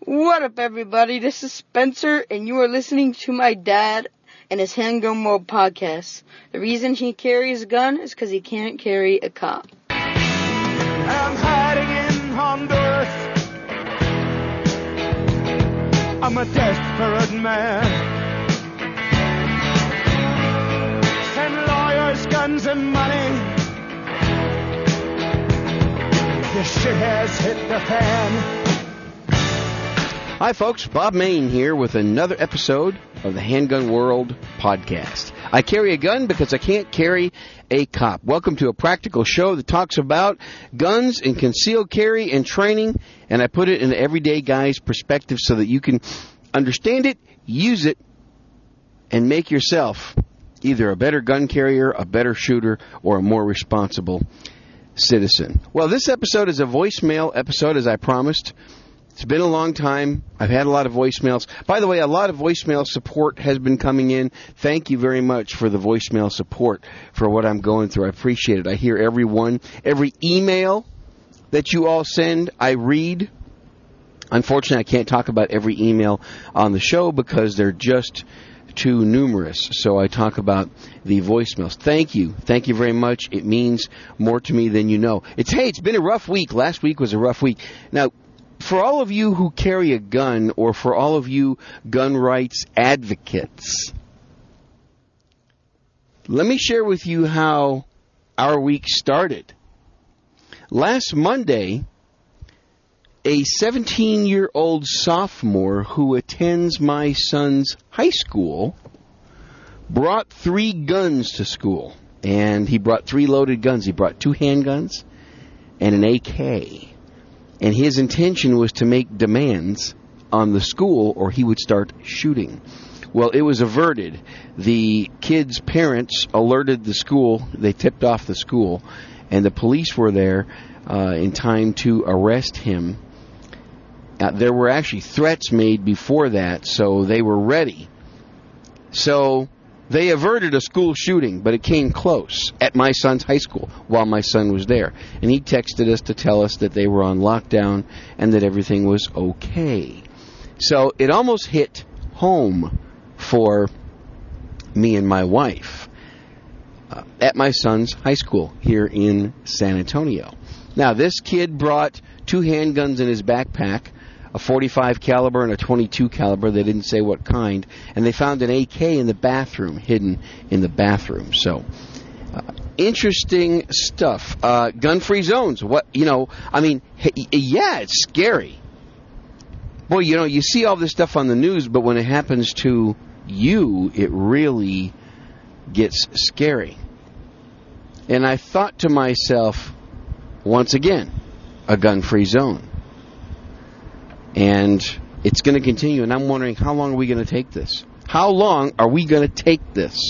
What up, everybody? This is Spencer, and you are listening to my dad and his Handgun World podcast. The reason he carries a gun is because he can't carry a cop. I'm hiding in Honduras. I'm a desperate man. Send lawyers, guns, and money. This shit has hit the fan. Hi, folks. Bob Mayne here with another episode of the Handgun World podcast. I carry a gun because I can't carry a cop. Welcome to a practical show that talks about guns and concealed carry and training, and I put it in the everyday guy's perspective so that you can understand it, use it, and make yourself either a better gun carrier, a better shooter, or a more responsible citizen. Well, this episode is a voicemail episode, as I promised. It's been a long time. I've had a lot of voicemails. By the way, a lot of voicemail support has been coming in. Thank you very much for the voicemail support for what I'm going through. I appreciate it. I hear everyone. Every email that you all send, I read. Unfortunately, I can't talk about every email on the show because they're just too numerous. So I talk about the voicemails. Thank you. Thank you very much. It means more to me than you know. It's been a rough week. Last week was a rough week. Now, for all of you who carry a gun, or for all of you gun rights advocates, let me share with you how our week started. Last Monday, a 17-year-old sophomore who attends my son's high school brought 3 guns to school. And he brought 3 loaded guns. He brought 2 handguns and an AK. And his intention was to make demands on the school or he would start shooting. Well, it was averted. The kid's parents alerted the school. They tipped off the school. And the police were there in time to arrest him. There were actually threats made before that, so they were ready. So they averted a school shooting, but it came close at my son's high school while my son was there. And he texted us to tell us that they were on lockdown and that everything was okay. So it almost hit home for me and my wife at my son's high school here in San Antonio. Now, this kid brought 2 handguns in his backpack, a .45 caliber and a .22 caliber. They didn't say what kind. And they found an AK in the bathroom, hidden in the bathroom. So, interesting stuff. Gun-free zones. Yeah, it's scary. Boy, you see all this stuff on the news, but when it happens to you, it really gets scary. And I thought to myself, once again, a gun-free zone. And it's going to continue, and I'm wondering, how long are we going to take this? How long are we going to take this?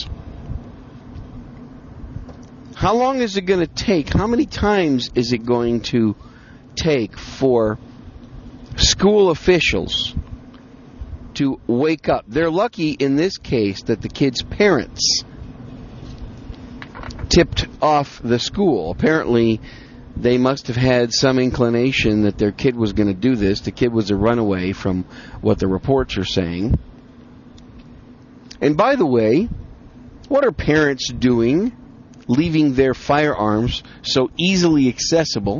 How long is it going to take? How many times is it going to take for school officials to wake up? They're lucky in this case that the kid's parents tipped off the school. Apparently, they must have had some inclination that their kid was going to do this. The kid was a runaway from what the reports are saying. And by the way, what are parents doing, leaving their firearms so easily accessible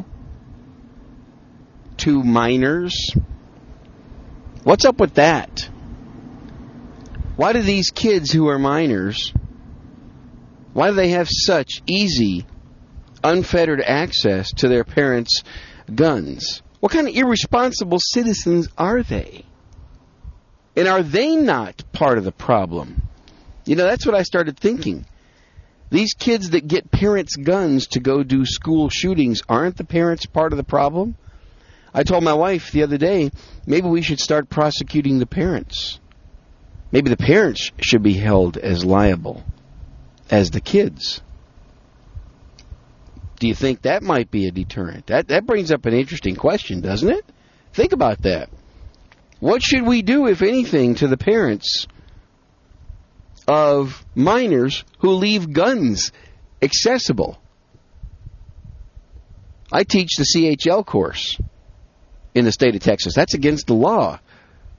to minors? What's up with that? Why do these kids who are minors, why do they have such easy, unfettered access to their parents' guns? What kind of irresponsible citizens are they? And are they not part of the problem? That's what I started thinking. These kids that get parents' guns to go do school shootings, aren't the parents part of the problem? I told my wife the other day, maybe we should start prosecuting the parents. Maybe the parents should be held as liable as the kids. Do you think that might be a deterrent? That brings up an interesting question, doesn't it? Think about that. What should we do, if anything, to the parents of minors who leave guns accessible? I teach the CHL course in the state of Texas. That's against the law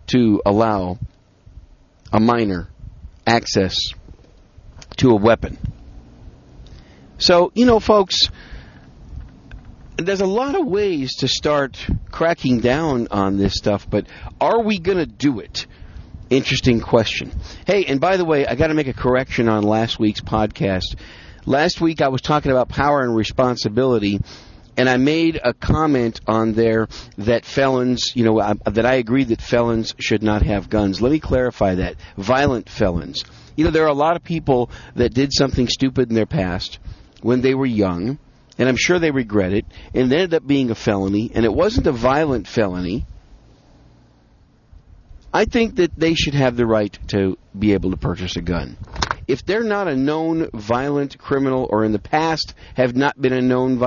to allow a minor access to a weapon. So, folks, there's a lot of ways to start cracking down on this stuff, but are we going to do it? Interesting question. Hey, and by the way, I got to make a correction on last week's podcast. Last week I was talking about power and responsibility, and I made a comment on there that felons, that I agree that felons should not have guns. Let me clarify that. Violent felons. There are a lot of people that did something stupid in their past when they were young, and I'm sure they regret it, and it ended up being a felony, and it wasn't a violent felony. I think that they should have the right to be able to purchase a gun. If they're not a known violent criminal, or in the past have not been a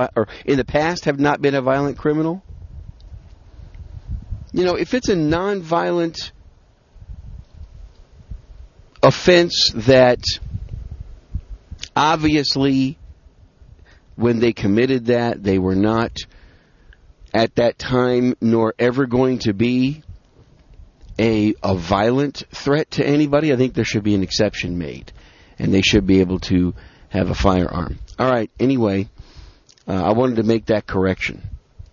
violent criminal, if it's a non-violent offense that obviously when they committed that, they were not at that time nor ever going to be a violent threat to anybody, I think there should be an exception made, and they should be able to have a firearm. All right, anyway, I wanted to make that correction.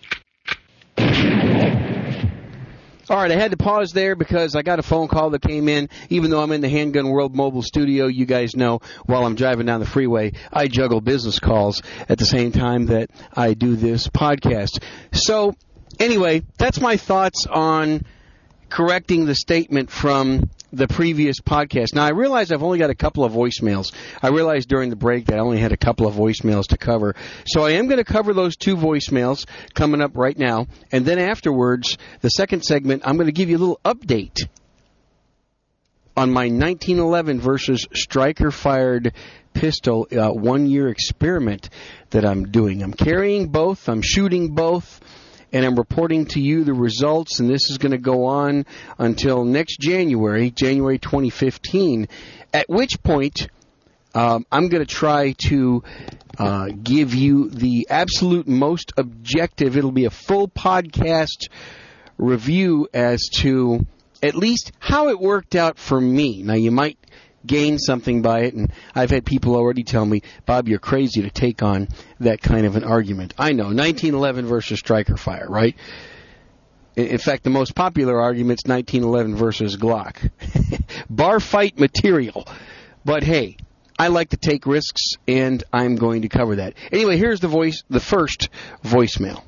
All right, I had to pause there because I got a phone call that came in. Even though I'm in the Handgun World mobile studio, you guys know while I'm driving down the freeway, I juggle business calls at the same time that I do this podcast. So, anyway, that's my thoughts on correcting the statement from the previous podcast. Now, I realize I've only got a couple of voicemails. I realized during the break that I only had a couple of voicemails to cover. So I am going to cover those two voicemails coming up right now. And then afterwards, the second segment, I'm going to give you a little update on my 1911 versus striker-fired pistol 1-year experiment that I'm doing. I'm carrying both. I'm shooting both. And I'm reporting to you the results, and this is going to go on until next January 2015, at which point I'm going to try to give you the absolute most objective. It'll be a full podcast review as to at least how it worked out for me. Now, you might gain something by it, and I've had people already tell me, Bob, you're crazy to take on that kind of an argument. I know, 1911 versus striker fire, right? In fact, the most popular argument's 1911 versus Glock. Bar fight material. But hey, I like to take risks, and I'm going to cover that. Anyway, here's the first voicemail.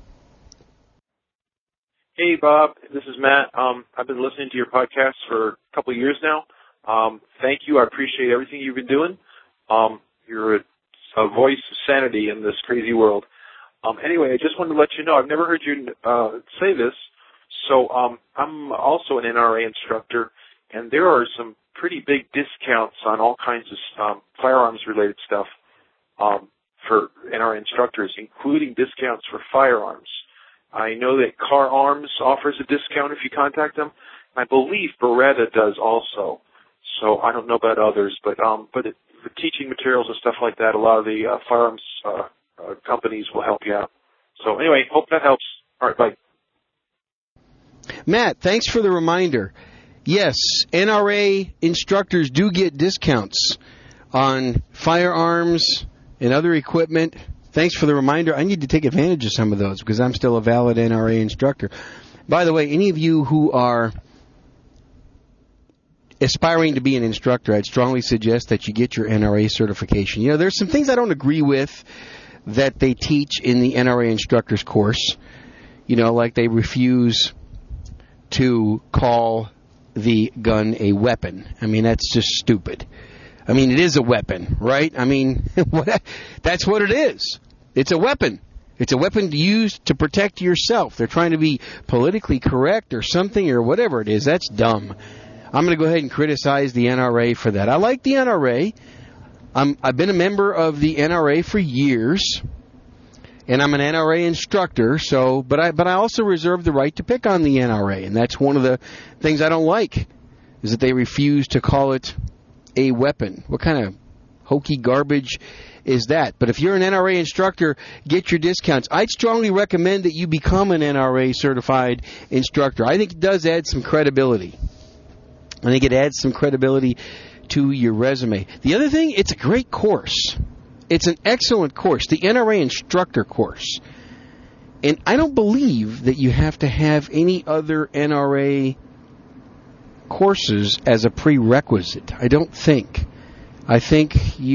Hey, Bob, this is Matt. I've been listening to your podcast for a couple of years now. Thank you. I appreciate everything you've been doing. You're a voice of sanity in this crazy world. Anyway, I just wanted to let you know, I've never heard you say this. So I'm also an NRA instructor, and there are some pretty big discounts on all kinds of firearms-related stuff for NRA instructors, including discounts for firearms. I know that Car Arms offers a discount if you contact them. I believe Beretta does also. So I don't know about others, but for teaching materials and stuff like that, a lot of the firearms companies will help you out. So anyway, hope that helps. All right, bye. Matt, thanks for the reminder. Yes, NRA instructors do get discounts on firearms and other equipment. Thanks for the reminder. I need to take advantage of some of those because I'm still a valid NRA instructor. By the way, any of you who are aspiring to be an instructor, I'd strongly suggest that you get your NRA certification. There's some things I don't agree with that they teach in the NRA instructor's course. Like they refuse to call the gun a weapon. I mean, that's just stupid. I mean, it is a weapon, right? I mean, that's what it is. It's a weapon. It's a weapon used to protect yourself. They're trying to be politically correct or something or whatever it is. That's dumb. I'm going to go ahead and criticize the NRA for that. I like the NRA. I've been a member of the NRA for years, and I'm an NRA instructor. But I also reserve the right to pick on the NRA, and that's one of the things I don't like, is that they refuse to call it a weapon. What kind of hokey garbage is that? But if you're an NRA instructor, get your discounts. I'd strongly recommend that you become an NRA certified instructor. I think it does add some credibility. I think it adds some credibility to your resume. The other thing, it's a great course. It's an excellent course, the NRA instructor course. And I don't believe that you have to have any other NRA courses as a prerequisite. I don't think. I think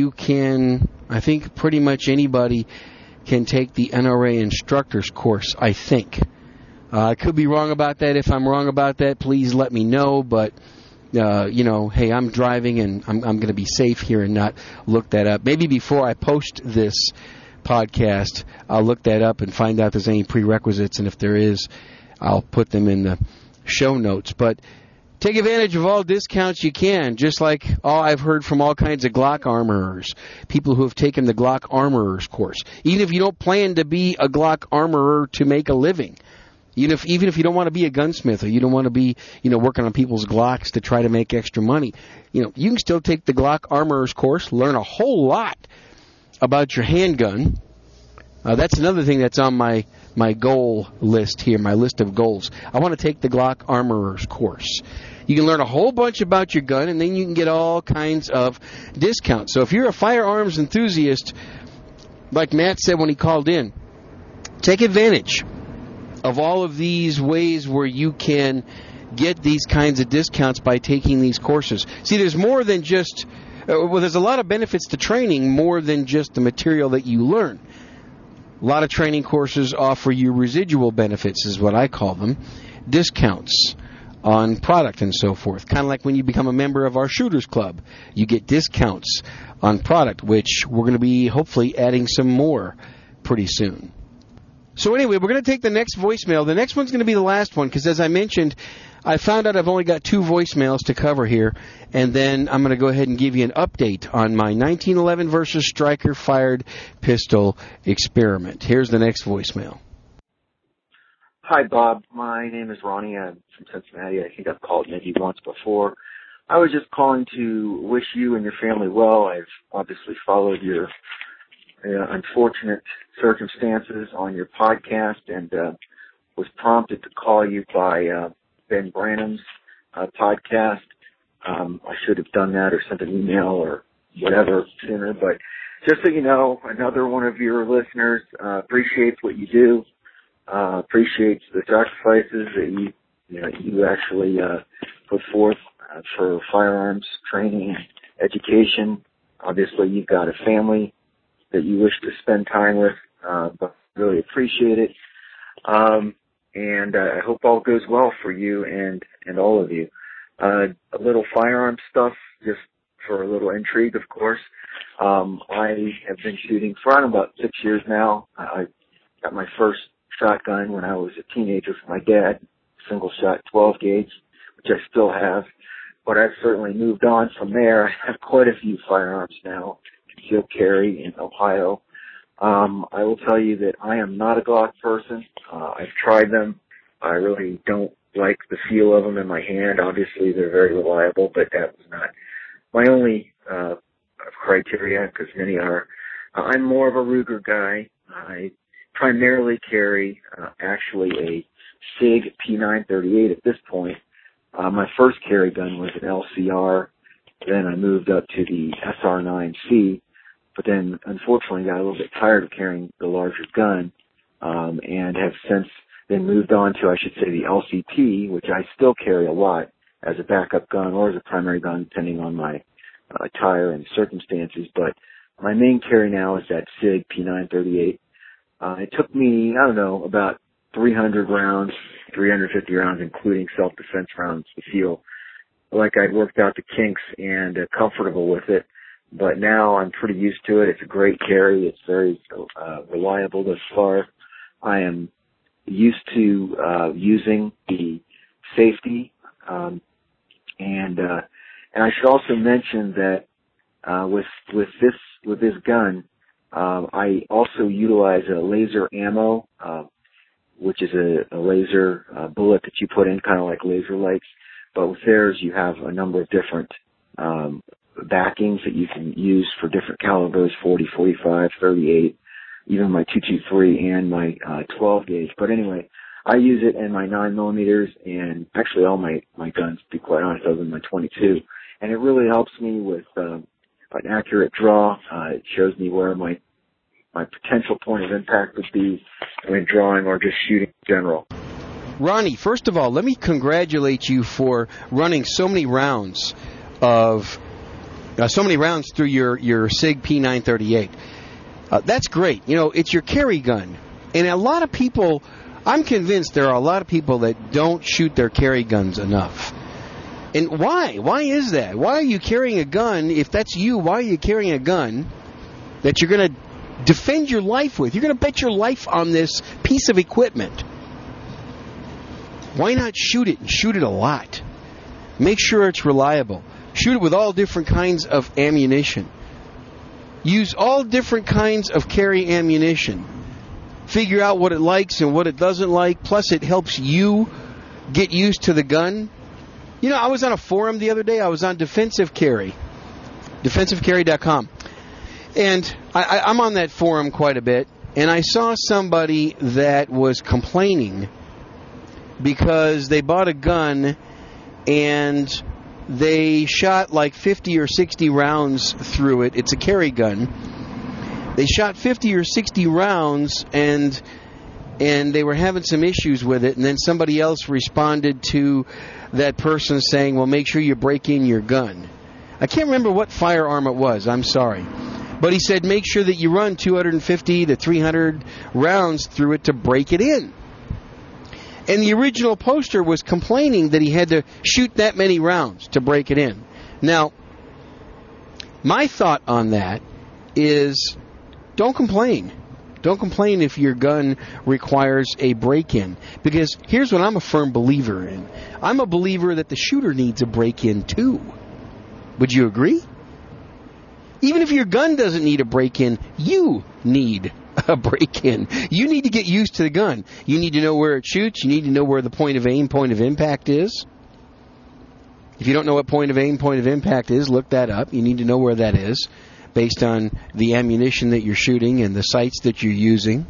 pretty much anybody can take the NRA instructor's course, I think. I could be wrong about that. If I'm wrong about that, please let me know. But, hey, I'm driving and I'm going to be safe here and not look that up. Maybe before I post this podcast, I'll look that up and find out if there's any prerequisites. And if there is, I'll put them in the show notes. But take advantage of all discounts you can, just like I've heard from all kinds of Glock armorers, people who have taken the Glock armorers course. Even if you don't plan to be a Glock armorer to make a living, even if you don't want to be a gunsmith or you don't want to be, working on people's Glocks to try to make extra money, you can still take the Glock armorers course, learn a whole lot about your handgun. That's another thing that's on my goal list here, my list of goals. I want to take the Glock armorers course. You can learn a whole bunch about your gun, and then you can get all kinds of discounts. So if you're a firearms enthusiast, like Matt said when he called in, take advantage of all of these ways where you can get these kinds of discounts by taking these courses. See, there's more than just, there's a lot of benefits to training more than just the material that you learn. A lot of training courses offer you residual benefits, is what I call them, discounts on product and so forth. Kind of like when you become a member of our Shooters Club. You get discounts on product, which we're going to be hopefully adding some more pretty soon. So anyway, we're going to take the next voicemail. The next one's going to be the last one, because as I mentioned, I found out I've only got 2 voicemails to cover here, and then I'm going to go ahead and give you an update on my 1911 versus Stryker fired pistol experiment. Here's the next voicemail. Hi, Bob. My name is Ronnie. I'm from Cincinnati. I think I've called maybe once before. I was just calling to wish you and your family well. I've obviously followed your unfortunate circumstances on your podcast and was prompted to call you by Ben Branham's podcast. I should have done that or sent an email or whatever sooner, but just so you know, another one of your listeners appreciates what you do, appreciates the sacrifices that you actually put forth for firearms training and education. Obviously, you've got a family that you wish to spend time with, but really appreciate it. And I hope all goes well for you and all of you. A little firearm stuff, just for a little intrigue, of course. I have been shooting for about 6 years now. I got my first shotgun when I was a teenager from my dad, single shot 12 gauge, which I still have. But I've certainly moved on from there. I have quite a few firearms now, concealed carry in Ohio. I will tell you that I am not a Glock person. I've tried them. I really don't like the feel of them in my hand. Obviously, they're very reliable, but that was not my only criteria, because many are. I'm more of a Ruger guy. I primarily carry actually a SIG P938 at this point. My first carry gun was an LCR. Then I moved up to the SR9C, but then unfortunately got a little bit tired of carrying the larger gun, and have since then moved on to, I should say, the LCP, which I still carry a lot as a backup gun or as a primary gun, depending on my attire and circumstances. But my main carry now is that SIG P938. It took me, about 300 rounds, 350 rounds, including self-defense rounds, to feel like I'd worked out the kinks and comfortable with it. But now I'm pretty used to it. It's a great carry. It's very reliable thus far. I am used to using the safety, and I should also mention that with this gun, I also utilize a laser ammo, which is a laser bullet that you put in, kind of like laser lights. But with theirs, you have a number of different backings that you can use for different calibers, 40, 45, 38, even my .223 and my 12 gauge. But anyway, I use it in my 9mm and actually all my guns, to be quite honest, other than my 22. And it really helps me with an accurate draw. It shows me where my potential point of impact would be when drawing or just shooting in general. Ronnie, first of all, let me congratulate you for running so many rounds through your SIG P938. That's great. You know, it's your carry gun. And a lot of people, I'm convinced there are a lot of people that don't shoot their carry guns enough. And why? Why is that? Why are you carrying a gun? If that's you, why are you carrying a gun that you're going to defend your life with? You're going to bet your life on this piece of equipment. Why not shoot it, and shoot it a lot? Make sure it's reliable. Shoot it with all different kinds of ammunition. Use all different kinds of carry ammunition. Figure out what it likes and what it doesn't like. Plus, it helps you get used to the gun. You know, I was on a forum the other day. I was on Defensive Carry, defensivecarry.com. And I'm on that forum quite a bit. And I saw somebody that was complaining because they bought a gun and they shot like 50 or 60 rounds through it. It's a carry gun. They shot 50 or 60 rounds and they were having some issues with it. And then somebody else responded to that person saying, well, make sure you break in your gun. I can't remember what firearm it was. I'm sorry. But he said make sure that you run 250 to 300 rounds through it to break it in. And the original poster was complaining that he had to shoot that many rounds to break it in. Now, my thought on that is don't complain. Don't complain if your gun requires a break-in. Because here's what I'm a firm believer in. I'm a believer that the shooter needs a break-in too. Would you agree? Even if your gun doesn't need a break-in, you need a break-in. You need to get used to the gun. You need to know where it shoots. You need to know where the point of aim, point of impact is. If you don't know what point of aim, point of impact is, look that up. You need to know where that is based on the ammunition that you're shooting and the sights that you're using.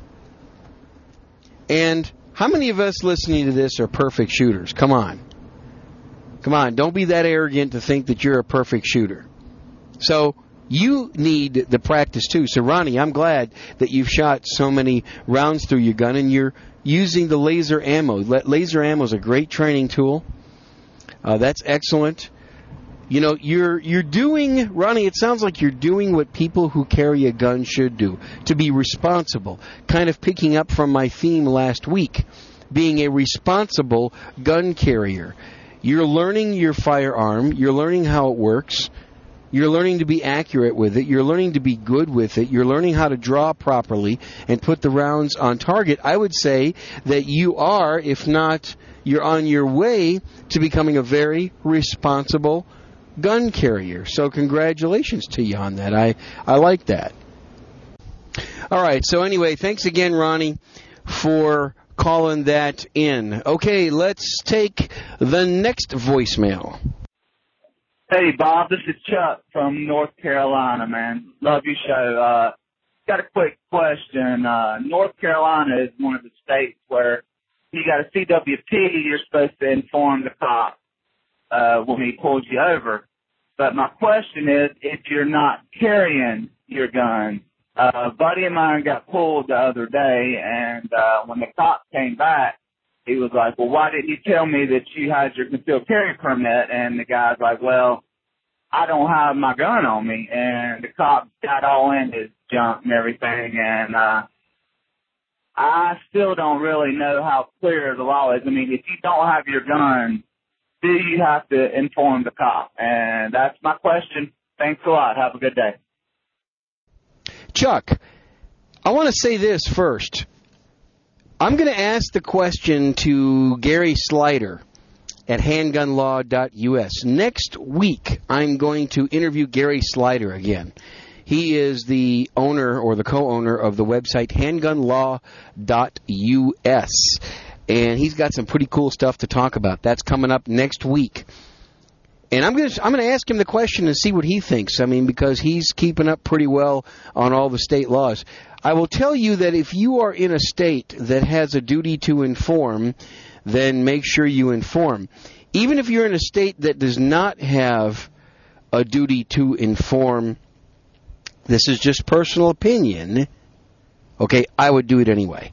And how many of us listening to this are perfect shooters? Come on. Come on. Don't be that arrogant to think that you're a perfect shooter. So you need the practice too. So Ronnie, I'm glad that you've shot so many rounds through your gun and you're using the laser ammo. Laser ammo is a great training tool. That's excellent. You know, you're doing, Ronnie, it sounds like you're doing what people who carry a gun should do, to be responsible. Kind of picking up from my theme last week, being a responsible gun carrier. You're learning your firearm. You're learning how it works. You're learning to be accurate with it. You're learning to be good with it. You're learning how to draw properly and put the rounds on target. I would say that you are, if not, you're on your way to becoming a very responsible gun carrier. So congratulations to you on that. I like that. All right. So anyway, thanks again, Ronnie, for calling that in. Okay, let's take the next voicemail. Hey, Bob, this is Chuck from North Carolina, man. Love your show. Got a quick question. North Carolina is one of the states where you got a CWP, you're supposed to inform the cop when he pulls you over. But my question is, if you're not carrying your gun, a buddy of mine got pulled the other day, and when the cop came back, he was like, well, why didn't you tell me that you had your concealed carry permit? And the guy's like, well, I don't have my gun on me. And the cop got all in his junk and everything, and I still don't really know how clear the law is. I mean, if you don't have your gun, do you have to inform the cop? And that's my question. Thanks a lot. Have a good day. Chuck, I want to say this first. I'm going to ask the question to Gary Slider at handgunlaw.us. Next week, I'm going to interview Gary Slider again. He is the owner or the co-owner of the website handgunlaw.us. And he's got some pretty cool stuff to talk about. That's coming up next week. And I'm going to ask him the question and see what he thinks. I mean, because he's keeping up pretty well on all the state laws. I will tell you that if you are in a state that has a duty to inform, then make sure you inform. Even if you're in a state that does not have a duty to inform, this is just personal opinion, okay, I would do it anyway.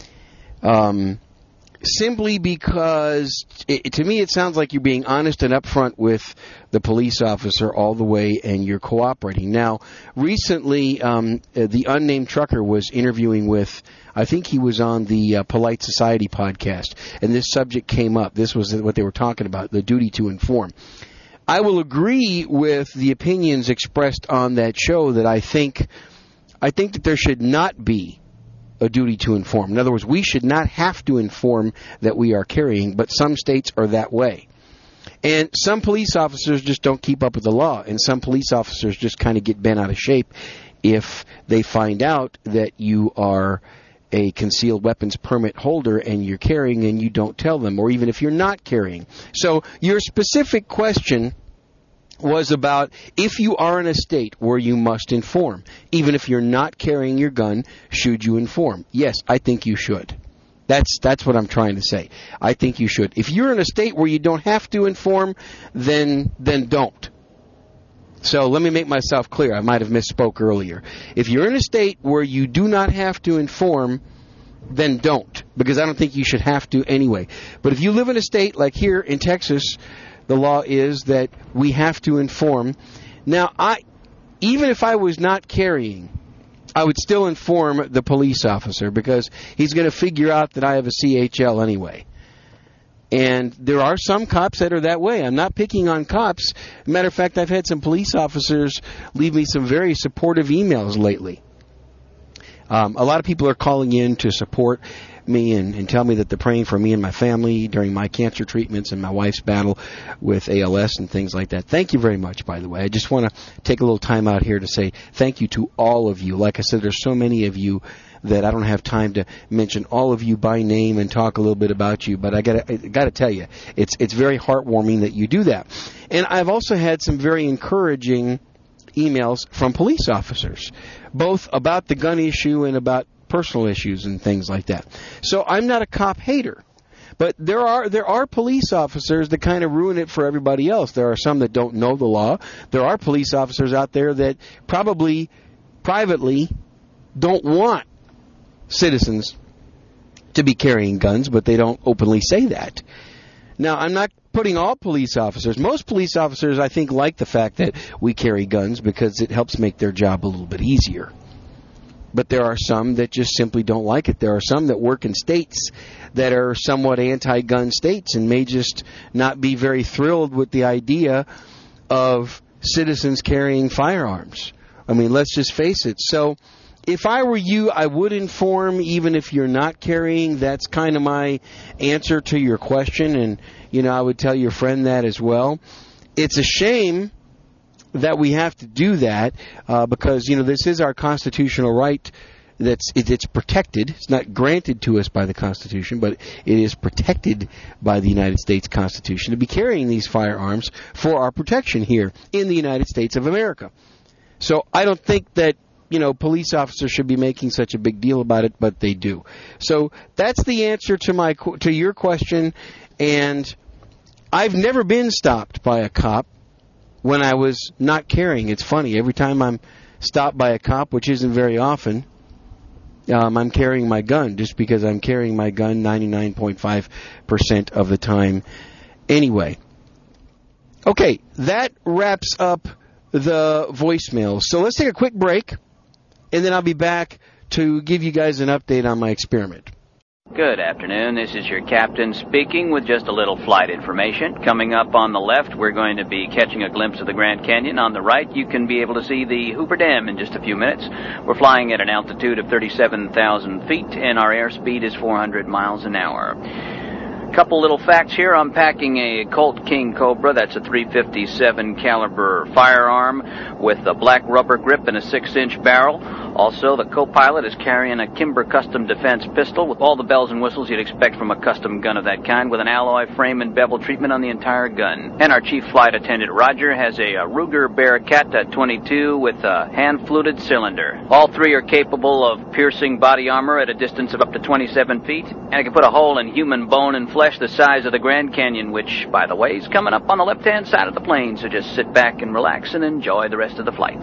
Simply because, to me, it sounds like you're being honest and upfront with the police officer all the way, and you're cooperating. Now, recently, the unnamed trucker was interviewing with, I think he was on the Polite Society podcast, and this subject came up. This was what they were talking about, the duty to inform. I will agree with the opinions expressed on that show that I think that there should not be a duty to inform. In other words, we should not have to inform that we are carrying, but some states are that way. And some police officers just don't keep up with the law, and some police officers just kind of get bent out of shape if they find out that you are a concealed weapons permit holder and you're carrying and you don't tell them, or even if you're not carrying. So your specific question was about if you are in a state where you must inform. Even if you're not carrying your gun, should you inform? Yes, I think you should. That's what I'm trying to say. I think you should. If you're in a state where you don't have to inform, then don't. So let me make myself clear. I might have misspoke earlier. If you're in a state where you do not have to inform, then don't, because I don't think you should have to anyway. But if you live in a state like here in Texas, the law is that we have to inform. Now, even if I was not carrying, I would still inform the police officer because he's going to figure out that I have a CHL anyway. And there are some cops that are that way. I'm not picking on cops. Matter of fact, I've had some police officers leave me some very supportive emails lately. A lot of people are calling in to support me and tell me that they're praying for me and my family during my cancer treatments and my wife's battle with ALS and things like that. Thank you very much, by the way. I just want to take a little time out here to say thank you to all of you. Like I said, there's so many of you that I don't have time to mention all of you by name and talk a little bit about you, but I gotta tell you, it's very heartwarming that you do that. And I've also had some very encouraging emails from police officers, both about the gun issue and about personal issues and things like that. So I'm not a cop hater, but there are police officers that kind of ruin it for everybody else. There are some that don't know the law. There are police officers out there that probably privately don't want citizens to be carrying guns, but they don't openly say that. Now, I'm not putting all police officers. Most police officers, I think, like the fact that we carry guns because it helps make their job a little bit easier. But there are some that just simply don't like it. There are some that work in states that are somewhat anti-gun states and may just not be very thrilled with the idea of citizens carrying firearms. I mean, let's just face it. So if I were you, I would inform even if you're not carrying. That's kind of my answer to your question. And, I would tell your friend that as well. It's a shame that we have to do that because, this is our constitutional right. It's protected. It's not granted to us by the Constitution, but it is protected by the United States Constitution to be carrying these firearms for our protection here in the United States of America. So I don't think that police officers should be making such a big deal about it, but they do. So that's the answer to your question. And I've never been stopped by a cop when I was not carrying. It's funny. Every time I'm stopped by a cop, which isn't very often, I'm carrying my gun just because I'm carrying my gun 99.5% of the time anyway. Okay, that wraps up the voicemails. So let's take a quick break, and then I'll be back to give you guys an update on my experiment. Good afternoon. This is your captain speaking with just a little flight information. Coming up on the left, we're going to be catching a glimpse of the Grand Canyon. On the right, you can be able to see the Hoover Dam in just a few minutes. We're flying at an altitude of 37,000 feet, and our airspeed is 400 miles an hour. Couple little facts here. I'm packing a Colt King Cobra. That's a .357 caliber firearm with a black rubber grip and a 6-inch barrel. Also, the co-pilot is carrying a Kimber Custom Defense pistol with all the bells and whistles you'd expect from a custom gun of that kind, with an alloy frame and bevel treatment on the entire gun. And our chief flight attendant, Roger, has a Ruger Bearcat 22 with a hand-fluted cylinder. All three are capable of piercing body armor at a distance of up to 27 feet, and it can put a hole in human bone and flesh the size of the Grand Canyon, which, by the way, is coming up on the left-hand side of the plane, so just sit back and relax and enjoy the rest of the flight.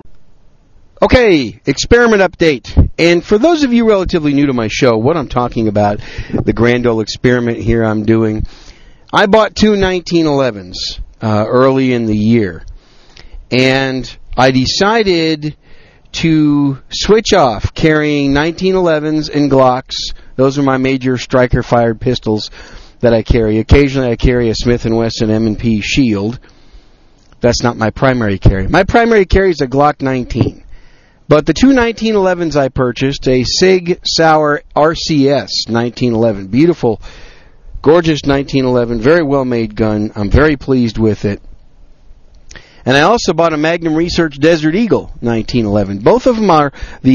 Okay, experiment update. And for those of you relatively new to my show, what I'm talking about, the grand old experiment here I'm doing, I bought two 1911s early in the year. And I decided to switch off carrying 1911s and Glocks. Those are my major striker-fired pistols that I carry. Occasionally I carry a Smith & Wesson M&P Shield. That's not my primary carry. My primary carry is a Glock 19. But the two 1911s I purchased, a Sig Sauer RCS 1911. Beautiful, gorgeous 1911, very well-made gun. I'm very pleased with it. And I also bought a Magnum Research Desert Eagle 1911. Both of them are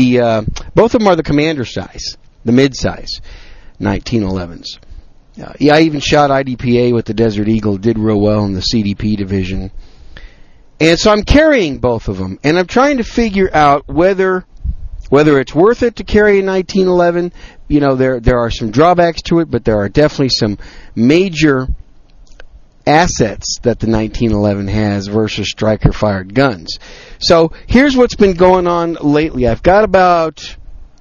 the commander size, the mid-size 1911s. Yeah, I even shot IDPA with the Desert Eagle. Did real well in the CDP division. And so I'm carrying both of them, and I'm trying to figure out whether it's worth it to carry a 1911. You know, there are some drawbacks to it, but there are definitely some major assets that the 1911 has versus striker-fired guns. So here's what's been going on lately. I've got about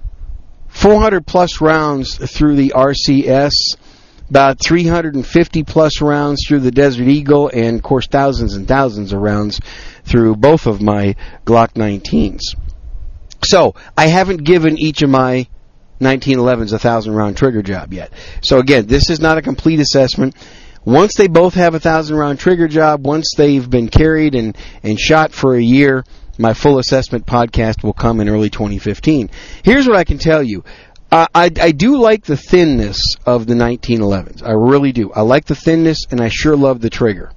400-plus rounds through the RCS, about 350-plus rounds through the Desert Eagle, and, of course, thousands and thousands of rounds through both of my Glock 19s. So, I haven't given each of my 1911s a 1,000-round trigger job yet. So, again, this is not a complete assessment. Once they both have a 1,000-round trigger job, once they've been carried and shot for a year, my full assessment podcast will come in early 2015. Here's what I can tell you. I do like the thinness of the 1911s. I really do. I like the thinness, and I sure love the trigger.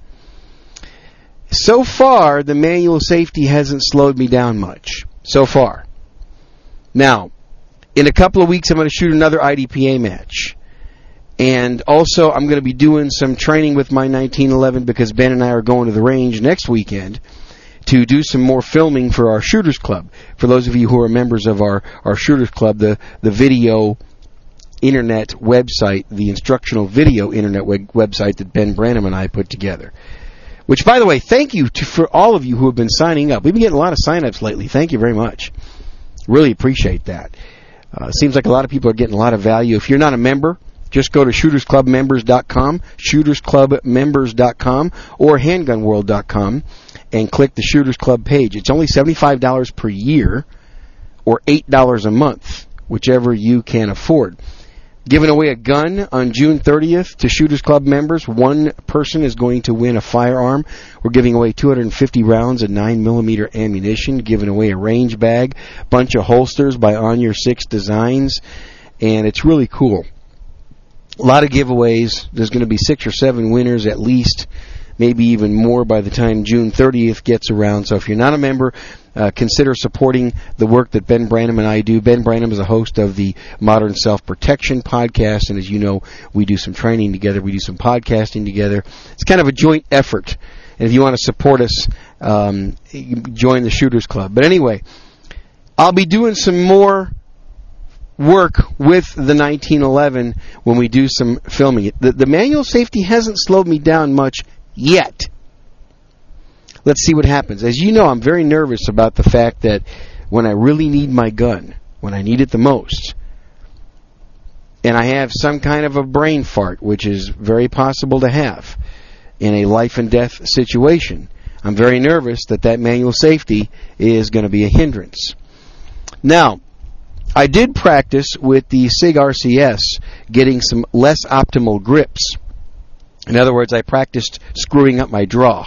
So far, the manual safety hasn't slowed me down much. So far. Now, in a couple of weeks, I'm going to shoot another IDPA match. And also, I'm going to be doing some training with my 1911 because Ben and I are going to the range next weekend to do some more filming for our Shooters Club. For those of you who are members of our Shooters Club, the video internet website, the instructional video internet website that Ben Branham and I put together. Which, by the way, thank you for all of you who have been signing up. We've been getting a lot of sign-ups lately. Thank you very much. Really appreciate that. Seems like a lot of people are getting a lot of value. If you're not a member, just go to shootersclubmembers.com, shootersclubmembers.com, or handgunworld.com. and click the Shooters Club page. It's only $75 per year or $8 a month, whichever you can afford. Giving away a gun on June 30th to Shooters Club members. One person is going to win a firearm. We're giving away 250 rounds of 9mm ammunition, giving away a range bag, bunch of holsters by On Your Six Designs, and it's really cool. A lot of giveaways. There's going to be 6 or 7 winners at least, maybe even more by the time June 30th gets around. So if you're not a member, consider supporting the work that Ben Branham and I do. Ben Branham is a host of the Modern Self-Protection podcast, and as you know, we do some training together. We do some podcasting together. It's kind of a joint effort. And if you want to support us, join the Shooters Club. But anyway, I'll be doing some more work with the 1911 when we do some filming. The manual safety hasn't slowed me down much yet. Let's see what happens. As you know, I'm very nervous about the fact that when I really need my gun, when I need it the most, and I have some kind of a brain fart, which is very possible to have in a life and death situation, I'm very nervous that manual safety is going to be a hindrance. Now, I did practice with the SIG RCS getting some less optimal grips. In other words, I practiced screwing up my draw,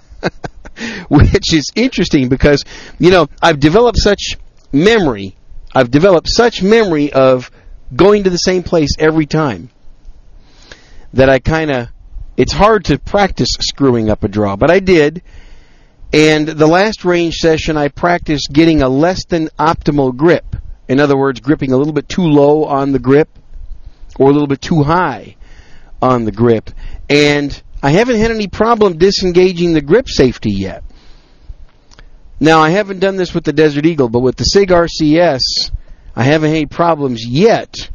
which is interesting because, you know, I've developed such memory of going to the same place every time that it's hard to practice screwing up a draw. But I did, And the last range session, I practiced getting a less than optimal grip. In other words, gripping a little bit too low on the grip or a little bit too high on the grip. And I haven't had any problem disengaging the grip safety yet. Now, I haven't done this with the Desert Eagle, but with the SIG RCS, I haven't had any problems yet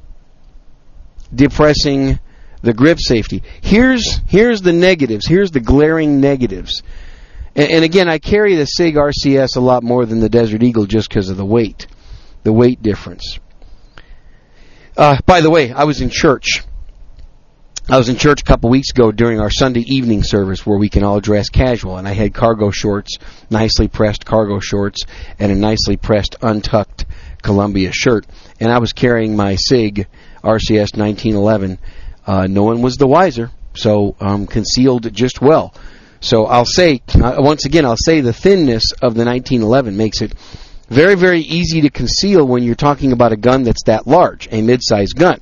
depressing the grip safety. Here's the negatives. Here's the glaring negatives. And again, I carry the SIG RCS a lot more than the Desert Eagle just because of the weight difference. By the way, I was in church. I was in church a couple weeks ago during our Sunday evening service where we can all dress casual, and I had cargo shorts, nicely pressed cargo shorts, and a nicely pressed untucked Columbia shirt, and I was carrying my SIG RCS 1911. No one was the wiser, so concealed just well. So I'll say, once again, the thinness of the 1911 makes it very, very easy to conceal when you're talking about a gun that's that large, a mid-sized gun.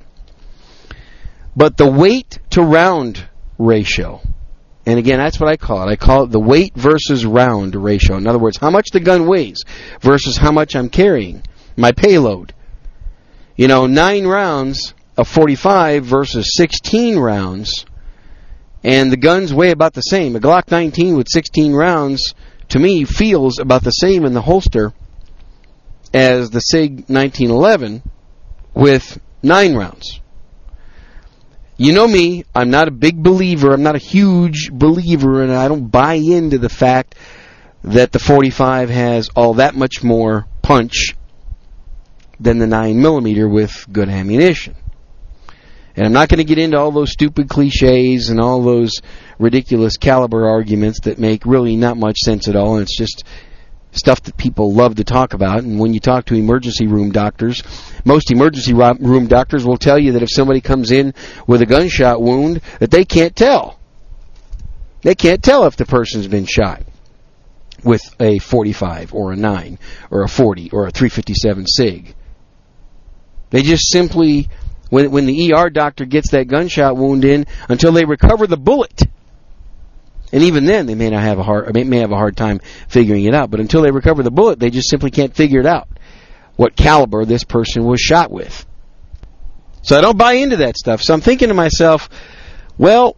But the weight to round ratio, and again, that's what I call it. I call it the weight versus round ratio. In other words, how much the gun weighs versus how much I'm carrying, my payload. 9 rounds of 45 versus 16 rounds, and the guns weigh about the same. A Glock 19 with 16 rounds, to me, feels about the same in the holster as the SIG 1911 with 9 rounds. You know me, I'm not a big believer, I'm not a huge believer, and I don't buy into the fact that the 45 has all that much more punch than the 9mm with good ammunition. And I'm not going to get into all those stupid cliches and all those ridiculous caliber arguments that make really not much sense at all, and it's just stuff that people love to talk about. And when you talk to emergency room doctors, most emergency room doctors will tell you that if somebody comes in with a gunshot wound, that they can't tell. They can't tell if the person's been shot with a 45 or a 9 or a 40 or a 357 SIG. They just simply, when the ER doctor gets that gunshot wound in, until they recover the bullet, and even then they may have a hard time figuring it out, but until they recover the bullet, they just simply can't figure it out, what caliber this person was shot with. So I don't buy into that stuff. So I'm thinking to myself, well,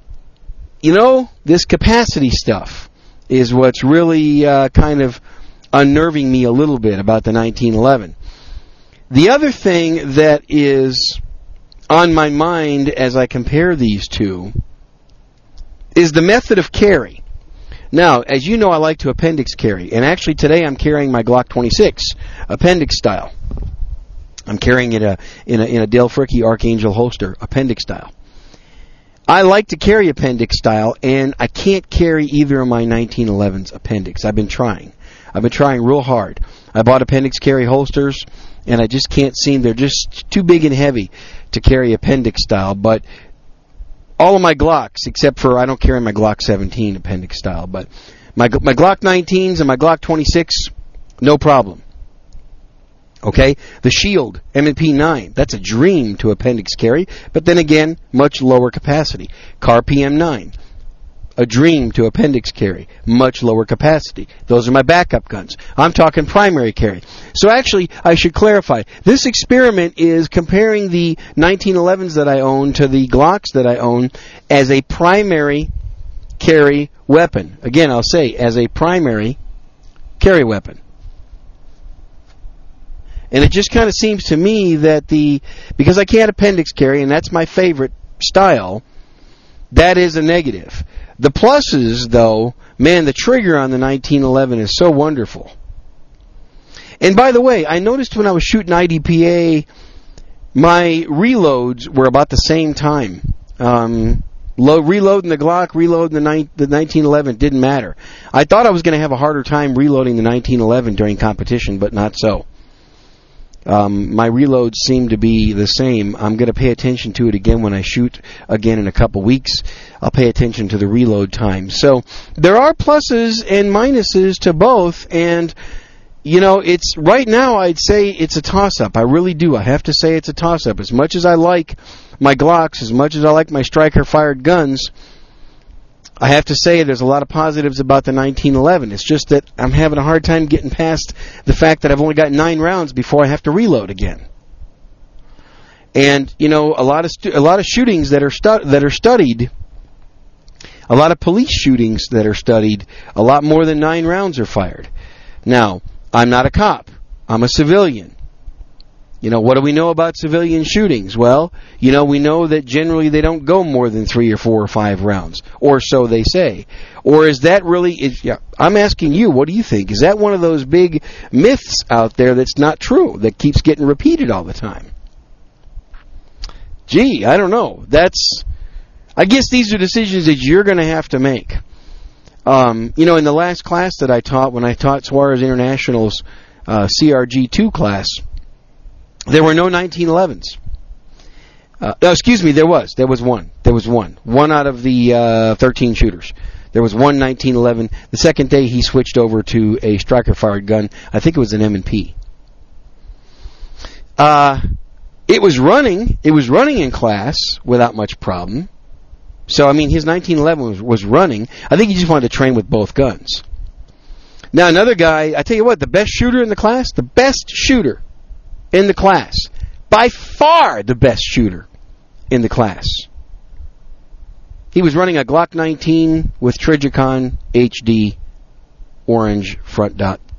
this capacity stuff is what's really kind of unnerving me a little bit about the 1911. The other thing that is on my mind as I compare these two is the method of carry. Now, as you know, I like to appendix carry, and actually today I'm carrying my Glock 26 appendix style. I'm carrying it in a Del Fricke Archangel holster, appendix style. I like to carry appendix style, and I can't carry either of my 1911's appendix. I've been trying real hard. I bought appendix carry holsters, and I just can't seem, they're just too big and heavy to carry appendix style. But all of my Glocks, except for I don't carry my Glock 17 appendix style, but my Glock 19s and my Glock 26, no problem. Okay? The Shield M&P 9, that's a dream to appendix carry, but then again, much lower capacity. Car PM9, a dream to appendix carry, much lower capacity. Those are my backup guns. I'm talking primary carry. So actually, I should clarify. This experiment is comparing the 1911s that I own to the Glocks that I own as a primary carry weapon. Again, I'll say, as a primary carry weapon. And it just kind of seems to me that because I can't appendix carry, and that's my favorite style, that is a negative. The pluses, though, man, the trigger on the 1911 is so wonderful. And by the way, I noticed when I was shooting IDPA, my reloads were about the same time. Reloading the Glock, reloading the 1911 didn't matter. I thought I was going to have a harder time reloading the 1911 during competition, but not so. My reloads seem to be the same. I'm going to pay attention to it again when I shoot again in a couple weeks. I'll pay attention to the reload time. So there are pluses and minuses to both, and it's right now I'd say it's a toss-up. I really do. I have to say it's a toss-up. As much as I like my Glocks, as much as I like my striker-fired guns, I have to say there's a lot of positives about the 1911. It's just that I'm having a hard time getting past the fact that I've only got 9 rounds before I have to reload again. And, you know, a lot of shootings that are studied, a lot of police shootings that are studied, a lot more than 9 rounds are fired. Now, I'm not a cop. I'm a civilian. You know, what do we know about civilian shootings? Well, you know, we know that generally they don't go more than 3 or 4 or 5 rounds, or so they say. Or is that really, I'm asking you, what do you think? Is that one of those big myths out there that's not true, that keeps getting repeated all the time? Gee, I don't know. I guess these are decisions that you're going to have to make. You know, in the last class that I taught, when I taught Suarez International's CRG2 class, there were no 1911s. Excuse me, there was one. There was one. One out of the 13 shooters. There was one 1911. The second day he switched over to a striker-fired gun. I think it was an M&P. It was running in class without much problem. So, I mean, his 1911 was running. I think he just wanted to train with both guns. Now, another guy, I tell you what, the best shooter in the class, by far the best shooter in the class. He was running a Glock 19 with Trijicon HD orange front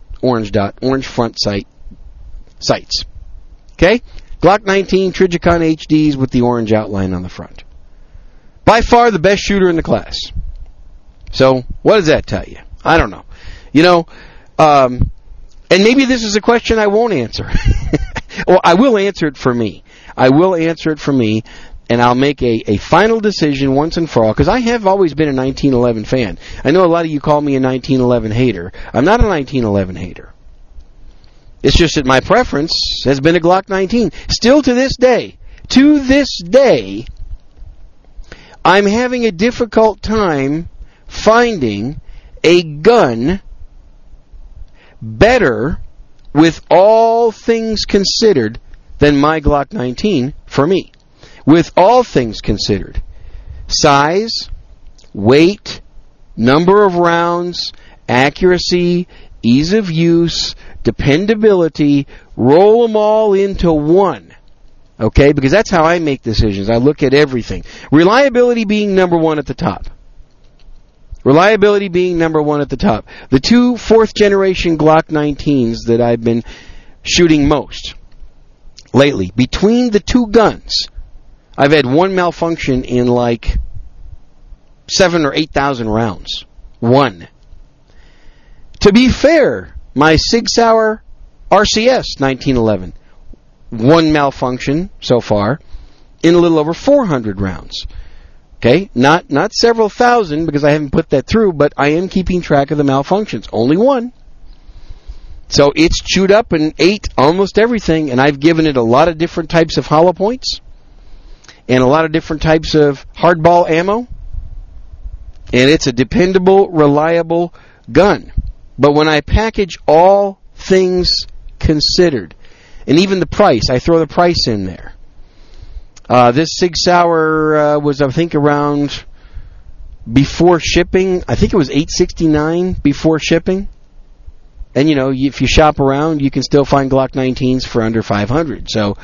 sights. Okay? Glock 19 Trijicon HDs with the orange outline on the front. By far the best shooter in the class. So, what does that tell you? I don't know. You know, and maybe this is a question I won't answer. Well, I will answer it for me. And I'll make a final decision once and for all, because I have always been a 1911 fan. I know a lot of you call me a 1911 hater. I'm not a 1911 hater. It's just that my preference has been a Glock 19. Still to this day, I'm having a difficult time finding a gun better, with all things considered, than my Glock 19 for me. With all things considered. Size, weight, number of rounds, accuracy, ease of use, dependability, roll them all into one. Okay? Because that's how I make decisions. I look at everything. Reliability being number one at the top. The 2 4th-generation Glock 19s that I've been shooting most lately, between the 2 guns, I've had one malfunction in like 7,000 or 8,000 rounds. One. To be fair, my Sig Sauer RCS 1911, one malfunction so far in a little over 400 rounds. Okay, not several thousand, because I haven't put that through, but I am keeping track of the malfunctions. Only one. So it's chewed up and ate almost everything, and I've given it a lot of different types of hollow points and a lot of different types of hardball ammo. And it's a dependable, reliable gun. But when I package all things considered, and even the price, I throw the price in there. This Sig Sauer was, I think, around before shipping. I think it was $869 before shipping. And, you know, if you shop around, you can still find Glock 19s for under $500. So,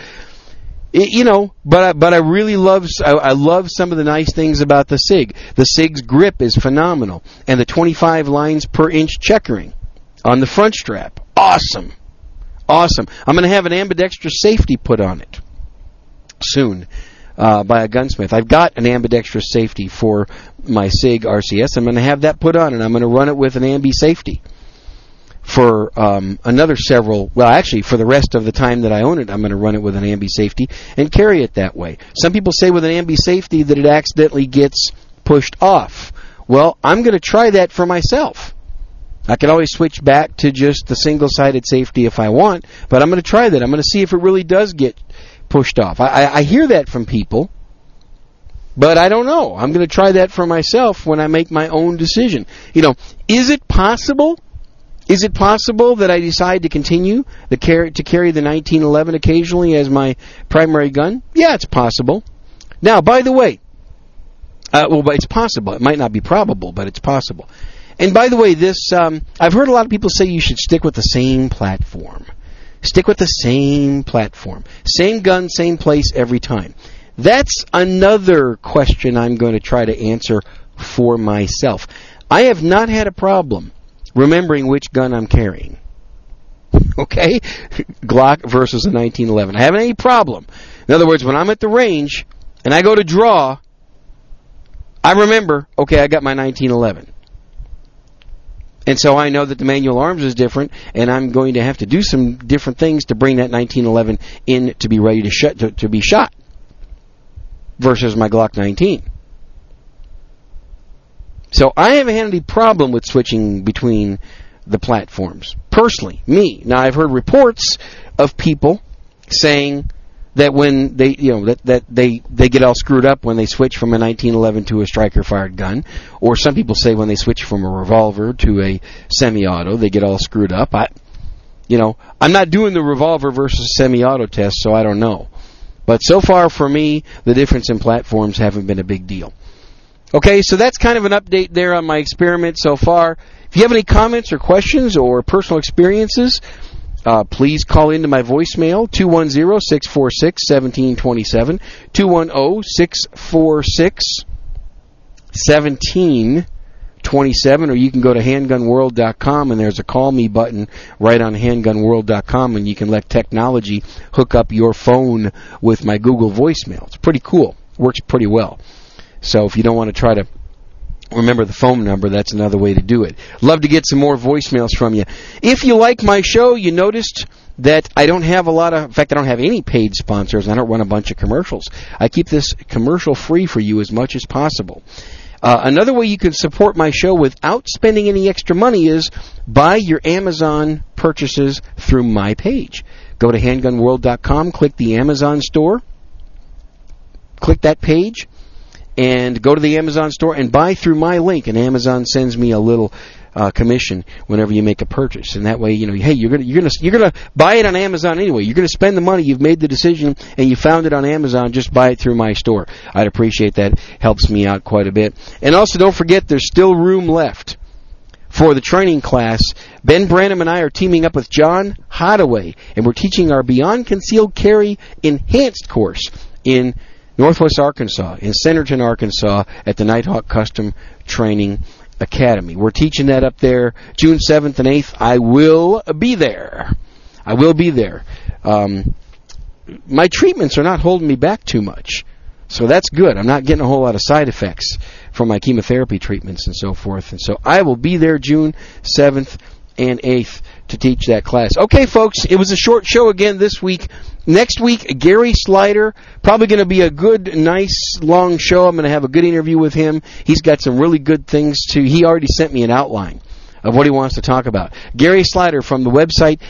but I really love some of the nice things about the Sig. The Sig's grip is phenomenal. And the 25 lines per inch checkering on the front strap. Awesome. I'm going to have an ambidextrous safety put on it soon by a gunsmith. I've got an ambidextrous safety for my Sig RCS. I'm going to have that put on, and I'm going to run it with an ambi safety for another several, well, actually, for the rest of the time that I own it, I'm going to run it with an ambi safety and carry it that way. Some people say with an ambi safety that it accidentally gets pushed off. Well, I'm going to try that for myself. I can always switch back to just the single-sided safety if I want, but I'm going to try that. I'm going to see if it really does get pushed off. I hear that from people, but I don't know. I'm going to try that for myself when I make my own decision. You know, is it possible? Is it possible that I decide to continue to carry the 1911 occasionally as my primary gun? Yeah, it's possible. Now, by the way, Well, but it's possible. It might not be probable, but it's possible. And by the way, this I've heard a lot of people say you should stick with the same platform. Stick with the same platform. Same gun, same place every time. That's another question I'm going to try to answer for myself. I have not had a problem remembering which gun I'm carrying. Okay? Glock versus a 1911. I haven't any problem. In other words, when I'm at the range and I go to draw, I remember, okay, I got my 1911. And so I know that the manual arms is different, and I'm going to have to do some different things to bring that 1911 in to be ready to be shot versus my Glock 19. So I haven't had any problem with switching between the platforms. Personally, me. Now I've heard reports of people saying that when they, that they get all screwed up when they switch from a 1911 to a striker-fired gun, or some people say when they switch from a revolver to a semi-auto, they get all screwed up. I'm not doing the revolver versus semi-auto test, so I don't know. But so far for me, the difference in platforms haven't been a big deal. Okay, so that's kind of an update there on my experiment so far. If you have any comments or questions or personal experiences, please call into my voicemail, 210-646-1727, 210-646-1727, or you can go to handgunworld.com, and there's a call me button right on handgunworld.com, and you can let technology hook up your phone with my Google voicemail. It's pretty cool. Works pretty well. So if you don't want to try to remember the phone number, that's another way to do it. Love to get some more voicemails from you. If you like my show, you noticed that I don't have in fact, I don't have any paid sponsors. I don't run a bunch of commercials. I keep this commercial free for you as much as possible. Another way you can support my show without spending any extra money is buy your Amazon purchases through my page. Go to handgunworld.com, click the Amazon store, click that page, and go to the Amazon store and buy through my link, and Amazon sends me a little commission whenever you make a purchase. And that way, hey, you're gonna buy it on Amazon anyway. You're gonna spend the money. You've made the decision, and you found it on Amazon. Just buy it through my store. I'd appreciate that. Helps me out quite a bit. And also, don't forget, there's still room left for the training class. Ben Branham and I are teaming up with John Hadaway, and we're teaching our Beyond Concealed Carry Enhanced course in Northwest Arkansas, in Centerton, Arkansas, at the Nighthawk Custom Training Academy. We're teaching that up there June 7th and 8th. I will be there. My treatments are not holding me back too much, so that's good. I'm not getting a whole lot of side effects from my chemotherapy treatments and so forth. And so I will be there June 7th and 8th to teach that class. Okay, folks, it was a short show again this week. Next week, Gary Slider, probably going to be a good, nice, long show. I'm going to have a good interview with him. He's got some really good things he already sent me an outline of what he wants to talk about. Gary Slider from the website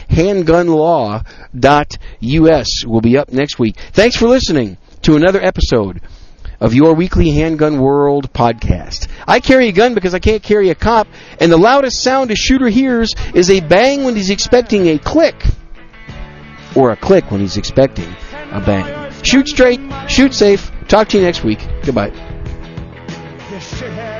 handgunlaw.us will be up next week. Thanks for listening to another episode of your weekly Handgun World podcast. I carry a gun because I can't carry a cop, and the loudest sound a shooter hears is a bang when he's expecting a click, or a click when he's expecting a bang. Shoot straight, shoot safe. Talk to you next week. Goodbye. This shit has